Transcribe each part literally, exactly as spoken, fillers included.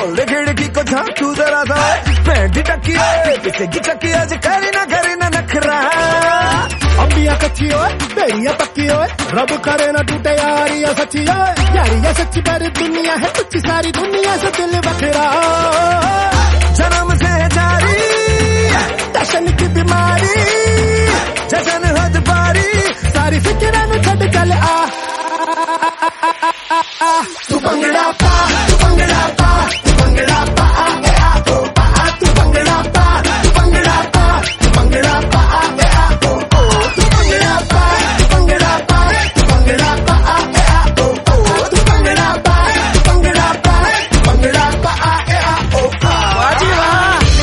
खोल खिड़की को झांक तू जरा सा, पैंटी टकी पीछे की चक्की आज करी ना करी ना नखरा। अंबिया कच्ची ओए बेरिया पक्की ओए, रब करे ना टूटे यारियां सच्ची ओए, यारियां सच्ची पर दुनिया है कुछ सारी दुनिया से दिल बखेरा। जन्म से जारी टशन की बीमारी, जशन हद पारी, सारी फिक्र में छड़ चल आ। तू भंगड़ा पा, तू भंगड़ा पा, तू भंगड़ा पा, आगे आगो पा, तू भंगड़ा पा, तू भंगड़ा पा, तू भंगड़ा पा, आगे आगो पा, तू भंगड़ा पा, तू भंगड़ा पा, तू भंगड़ा पा, आगे आगो पा, तू भंगड़ा पा, तू भंगड़ा पा, तू भंगड़ा पा, आगे आगो पा। बाजी वाह।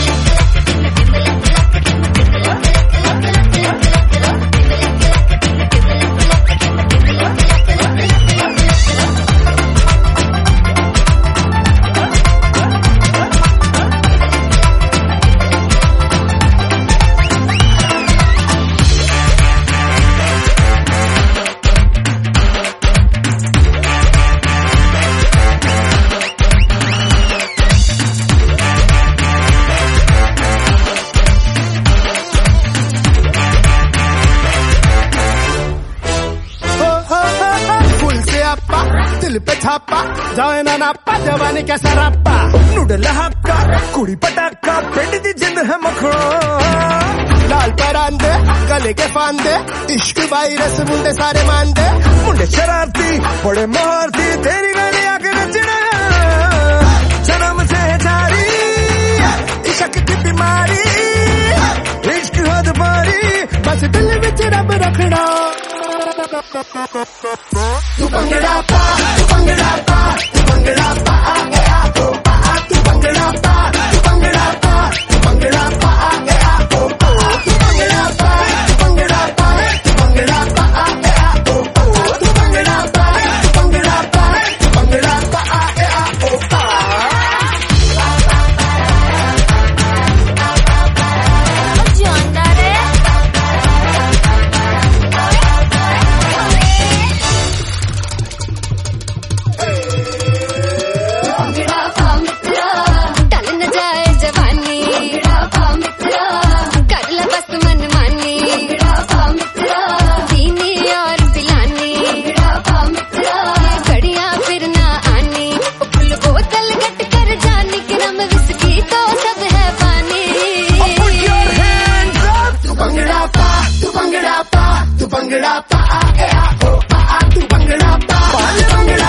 दिल पे छापा जाए ना नापा, जवानी का सरापा, नूडल हक्का कुड़ी पटाखा, पेट दी जिंद है मखड़ा। लाल परांदे गले के फांदे, इश्क वायरस मुंडे सारे मांदे, मुंडे शरारती बड़े मारती, तेरी मैंने आके नचना। जन्म से जारी इश्क की बीमारी, इश्क हद पारी, बस दिल विच रब रखना। तू भंगड़ा पा, तू भंगड़ा पा, तू भंगड़ा पा, आगे आगो पा, तू भंगड़ा पा, तू भंगड़ा पा, तू भंगड़ा पा, आगे आगो पा, तू भंगड़ा पा, तू भंगड़ा पा, तू भंगड़ा पा, आगे आगो पा, तू भंगड़ा पा, तू भंगड़ा पा, तू भंगड़ा पा, आगे आगो पा। तू भंगड़ा पा, आगे आगो पा, तू भंगड़ा पा, भंगड़ा